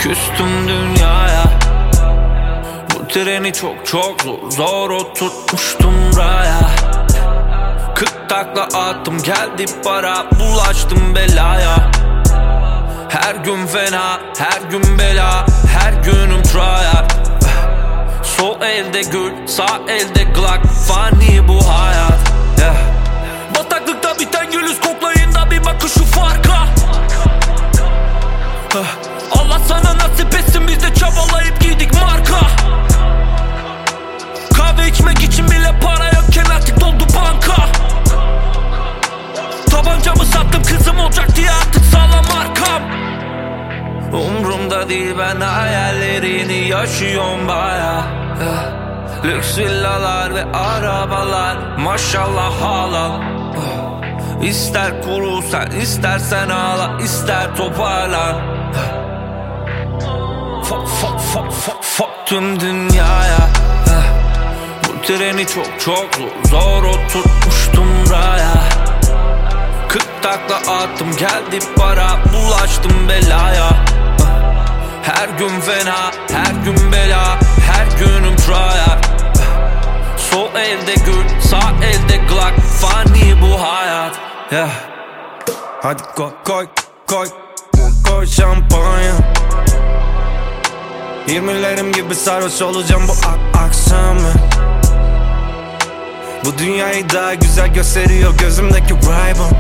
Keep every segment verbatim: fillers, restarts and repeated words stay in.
Küstüm dünyaya. Bu treni çok çok zor, zor oturtmuştum raya. Kırk takla attım, geldi para, bulaştım belaya. Her gün fena, her gün bela, her günüm tryhard. Sol elde gül, sağ elde glock, fani bu hayat, yeah. Bataklıkta biten gülüz, koklayın da bir bakın şu farka. Allah sana nasip etsin, biz de çabalayıp giydik marka. Kahve içmek için bile para yokken artık doldu banka. Tabancamı sattım, kızım olacak diye artık sağlam arkam. Umrumda değil, ben hayallerini yaşıyorum baya. Lüks villalar ve arabalar, maşallah halal. İster kuru sen, istersen ağla, ister toparlan. Fuck fuck fuck fuck fuck tüm dünyaya. Bu treni çok çok zor, zor oturtmuştum raya. Kırk takla attım, geldi para, bulaştım belaya. Her gün fena, her gün bela, her günüm tryhard. Sol elde gül, sağ elde glock, fani bu hayat, yeah. Hadi koy koy koy, koy şampanya. Yirmilerim gibi sarhoş olacağım bu ak akşam. Bu dünyayı daha güzel gösteriyor gözümdeki Ray-Ban.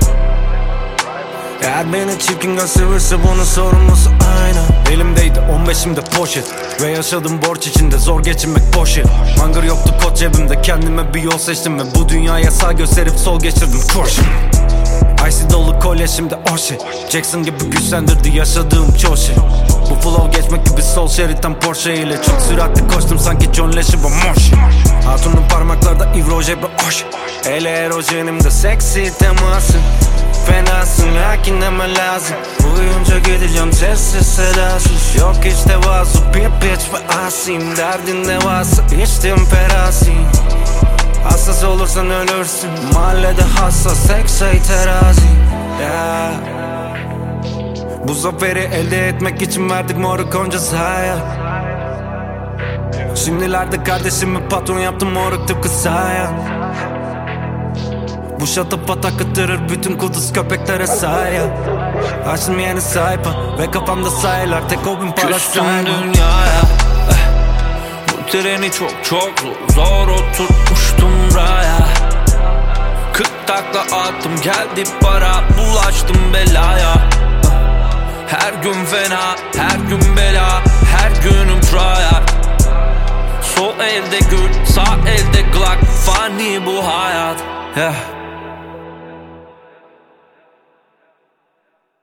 Eğer beni çirkin gösterirse bunun sorumlusu aynı. Elimdeydi on beşimde poşet ve yaşadım borç içinde, zor geçinmek boş yer. Mangır yoktu kot cebimde, kendime bir yol seçtim ve bu dünyaya sağ gösterip sol geçirdim kurşun. Icy dolu kolye şimdi o şey, Jackson gibi güçlendirdi yaşadığım çoğu şey. Bu flow geçmek gibi sol şeritten Porsche ile çok süratli koştum sanki John Leşi bu moş. Hatunun parmaklarda Yves Roger bu oş. Ele erojenimde seksi teması. Fenasın lakin deme lazım. Uyuyunca gideceğim sessiz sedasız. Yok hiç tevazu, bir bitch ve asim. Derdin devası, içtim ferasi. Hassas olursan ölürsün. Mahallede hassas, tek şey terazi, yeah. Bu zaferi elde etmek için verdik moruk onca hayat. Şimdilerde kardeşimi patron yaptım moruk tıpkı sayan. Bu şatapat akıttırır bütün kuduz köpeklere sayı. Açtım yeni sayfa ve kafamda sayılar, tek o bin para Küstüm sayma. dünyaya. Bu treni çok çok zor, zor oturtmuştum raya. Kırk takla attım, geldi para, bulaştım belaya. Her gün fena, her gün bela, her günüm tryhard. Sol elde gül, sağ elde glock, fani bu hayat, yeah.